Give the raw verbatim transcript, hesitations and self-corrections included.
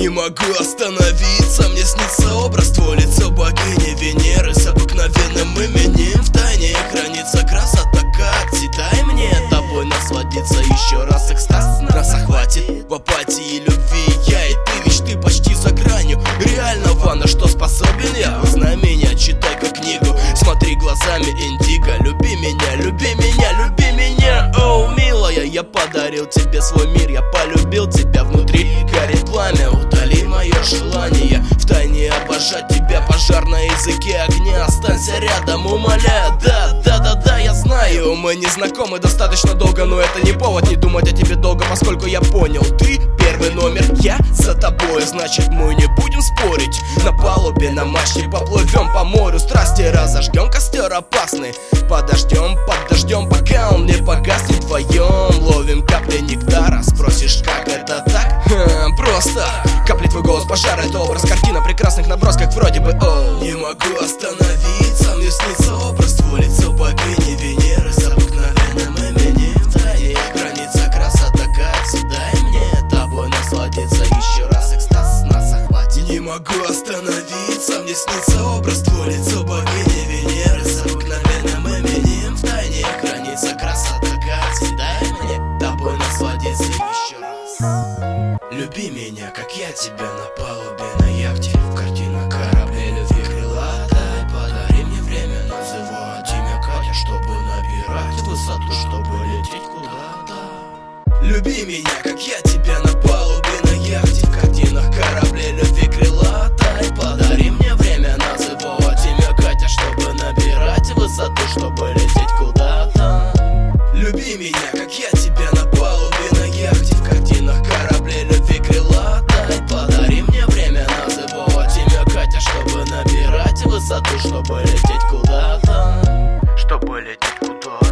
Не могу остановиться, мне снится образ твой, лицо богини Венеры с обыкновенным именем. В тайне хранится красота, как дай мне тобой насладиться еще раз. Экстаз нас охватит в апатии любви я и ты, ведь ты почти за гранью реального, на что способен я. Узнай меня, читай как книгу, смотри глазами индиго. Люби меня, люби меня, люби меня, оу, милая. Я подарил тебе свой мир, я полюбил тебя, внутри горит пламя. Удали мое желание в тайне обожать тебя. Пожар на языке огня, останься рядом, умоляю. Да, да, да, да, я знаю, мы не знакомы достаточно долго, но это не повод не думать о тебе долго, поскольку я понял, ты первый номер, я за тобой. Значит, мы не будем спорить. На палубе, на мачте поплывем по морю, страсти разожгем, костер опасный. Подождем, под дождем, пока он не погаснет вдвоем. Ловим капли нектара, спросишь, как это так? Ха, просто капли, твой голос, пожар, это образ, картина прекрасных набросках вроде бы. Оу. Не могу остановиться, мне снится образ твой, лицо богини Венеры с обыкновенным именем. В тайне хранится красота, как дай мне тобой насладиться еще раз. Экстаз нас охватит. Не могу остановиться, мне снится образ твой, лицо богини Венеры с обыкновенным именем. В тайне хранится красота, как дай мне тобой насладиться еще раз. Люби меня, как я тебя на палубе, на яхте, в картинах корабле любви крылатой. Подари мне время, называть имя Катя, чтобы набирать высоту, чтобы лететь куда-то. Люби меня, как я тебя на палубе, на яхте, в картинах корабле любви крылатой. Подари мне время, называть имя Катя, чтобы набирать высоту, чтобы лететь куда-то. Люби меня, как я тебя на палубе, на яхте, в картинах корабле любви крылатой. Подари мне время, называть имя Катя, чтобы набирать высоту, чтобы лететь куда-то. Чтобы лететь куда-то.